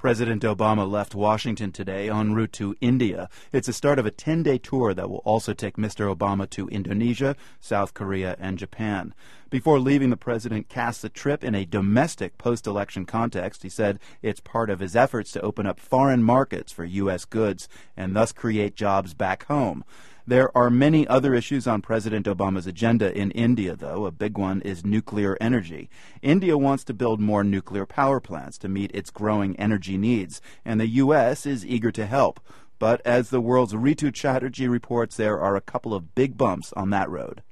President Obama left Washington today en route to India. It's the start of a 10-day tour that will also take Mr. Obama to Indonesia, South Korea, and Japan. Before leaving, the president cast the trip in a domestic post-election context. He said it's part of his efforts to open up foreign markets for U.S. goods and thus create jobs back home. There are many other issues on President Obama's agenda in India, though. A big one is nuclear energy. India wants to build more nuclear power plants to meet its growing energy needs, and the U.S. is eager to help. But as the world's Ritu Chatterjee reports, there are a couple of big bumps on that road.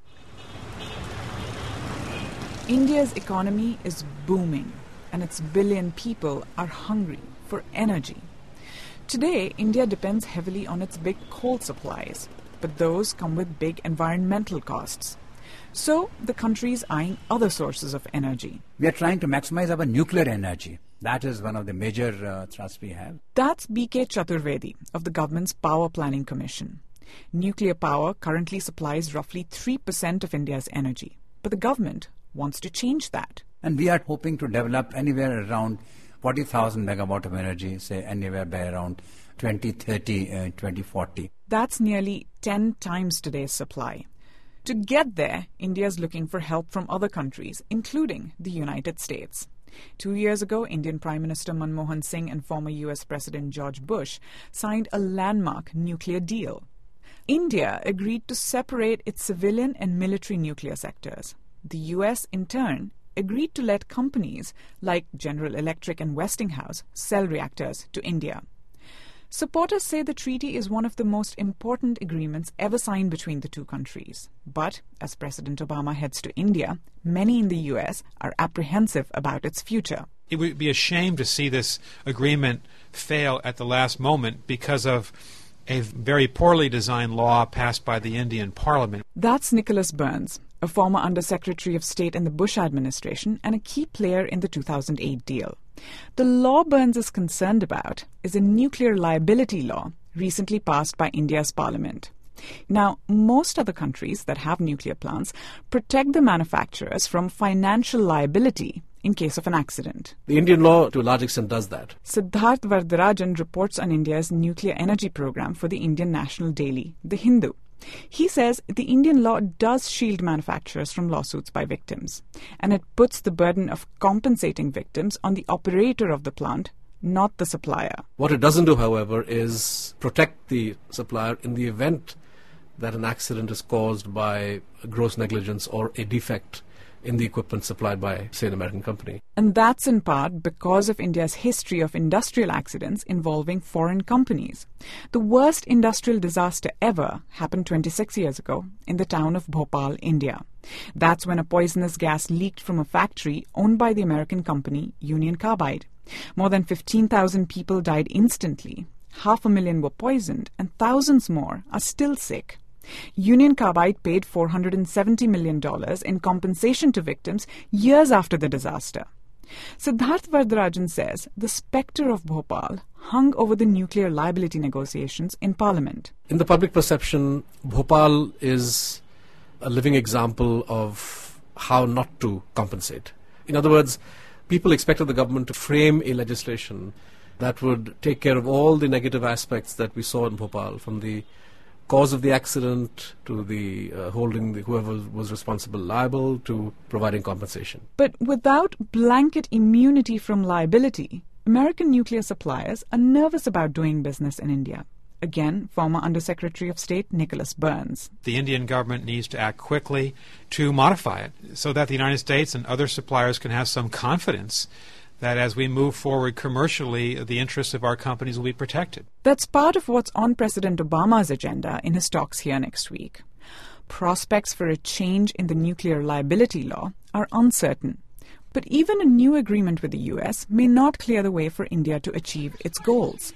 India's economy is booming, and its billion people are hungry for energy. Today, India depends heavily on its big coal supplies, but those come with big environmental costs. So, the country is eyeing other sources of energy. We are trying to maximize our nuclear energy. That is one of the major thrusts we have. That's B.K. Chaturvedi of the government's Power Planning Commission. Nuclear power currently supplies roughly 3% of India's energy, but the government wants to change that. And we are hoping to develop anywhere around 40,000 megawatt of energy, say anywhere by around 2030, 2040. That's nearly 10 times today's supply. To get there, India is looking for help from other countries, including the United States. 2 years ago, Indian Prime Minister Manmohan Singh and former US President George Bush signed a landmark nuclear deal. India agreed to separate its civilian and military nuclear sectors. The US, in turn, agreed to let companies like General Electric and Westinghouse sell reactors to India. Supporters say the treaty is one of the most important agreements ever signed between the two countries. But as President Obama heads to India, many in the US are apprehensive about its future. It would be a shame to see this agreement fail at the last moment because of a very poorly designed law passed by the Indian Parliament. That's Nicholas Burns, a former Undersecretary of State in the Bush administration and a key player in the 2008 deal. The law Burns is concerned about is a nuclear liability law recently passed by India's parliament. Now, most other countries that have nuclear plants protect the manufacturers from financial liability in case of an accident. The Indian law, to a large extent, does that. Siddharth Vardarajan reports on India's nuclear energy program for the Indian national daily, The Hindu. He says the Indian law does shield manufacturers from lawsuits by victims, and it puts the burden of compensating victims on the operator of the plant, not the supplier. What it doesn't do, however, is protect the supplier in the event that an accident is caused by a gross negligence or a defect in the equipment supplied by, say, an American company. And that's in part because of India's history of industrial accidents involving foreign companies. The worst industrial disaster ever happened 26 years ago in the town of Bhopal, India. That's when a poisonous gas leaked from a factory owned by the American company Union Carbide. More than 15,000 people died instantly. 500,000 were poisoned, and thousands more are still sick. Union Carbide paid $470 million in compensation to victims years after the disaster. Siddharth Vardarajan says the spectre of Bhopal hung over the nuclear liability negotiations in Parliament. In the public perception, Bhopal is a living example of how not to compensate. In other words, people expected the government to frame a legislation that would take care of all the negative aspects that we saw in Bhopal, from the cause of the accident to the holding whoever was responsible liable to providing compensation. But without blanket immunity from liability, American nuclear suppliers are nervous about doing business in India. Again, former Undersecretary of State Nicholas Burns. The Indian government needs to act quickly to modify it so that the United States and other suppliers can have some confidence that as we move forward commercially, the interests of our companies will be protected. That's part of what's on President Obama's agenda in his talks here next week. Prospects for a change in the nuclear liability law are uncertain. But even a new agreement with the US may not clear the way for India to achieve its goals.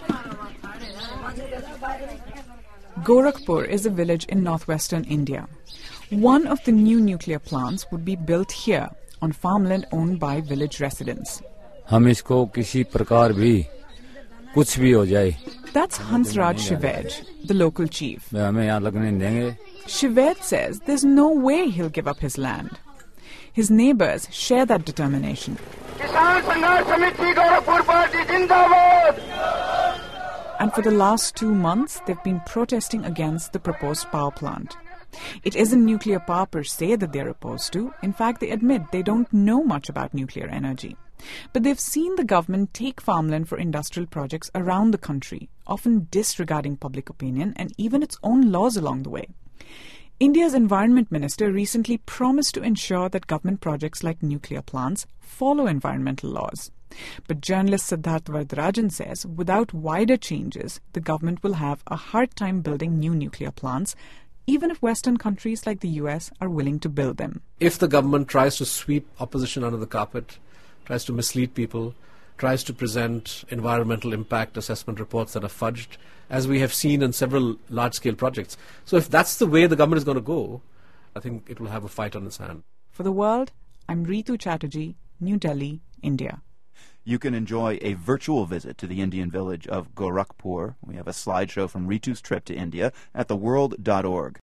Gorakhpur is a village in northwestern India. One of the new nuclear plants would be built here, on farmland owned by village residents. हम इसको किसी प्रकार भी कुछ भी हो जाए. That's Hansraj Shivej, the local chief. हमें यहाँ लगने नहीं देंगे. Shivej says there's no way he'll give up his land. His neighbors share that determination. Kisan Sangharsh Samiti Gorakhpur party And for the last 2 months, they've been protesting against the proposed power plant. It isn't nuclear power per se that they're opposed to. In fact, they admit they don't know much about nuclear energy. But they've seen the government take farmland for industrial projects around the country, often disregarding public opinion and even its own laws along the way. India's Environment Minister recently promised to ensure that government projects like nuclear plants follow environmental laws. But journalist Siddharth Vardarajan says without wider changes, the government will have a hard time building new nuclear plants, even if Western countries like the US are willing to build them. If the government tries to sweep opposition under the carpet, tries to mislead people, tries to present environmental impact assessment reports that are fudged, as we have seen in several large-scale projects. So if that's the way the government is going to go, I think it will have a fight on its hand. For The World, I'm Ritu Chatterjee, New Delhi, India. You can enjoy a virtual visit to the Indian village of Gorakhpur. We have a slideshow from Ritu's trip to India at theworld.org.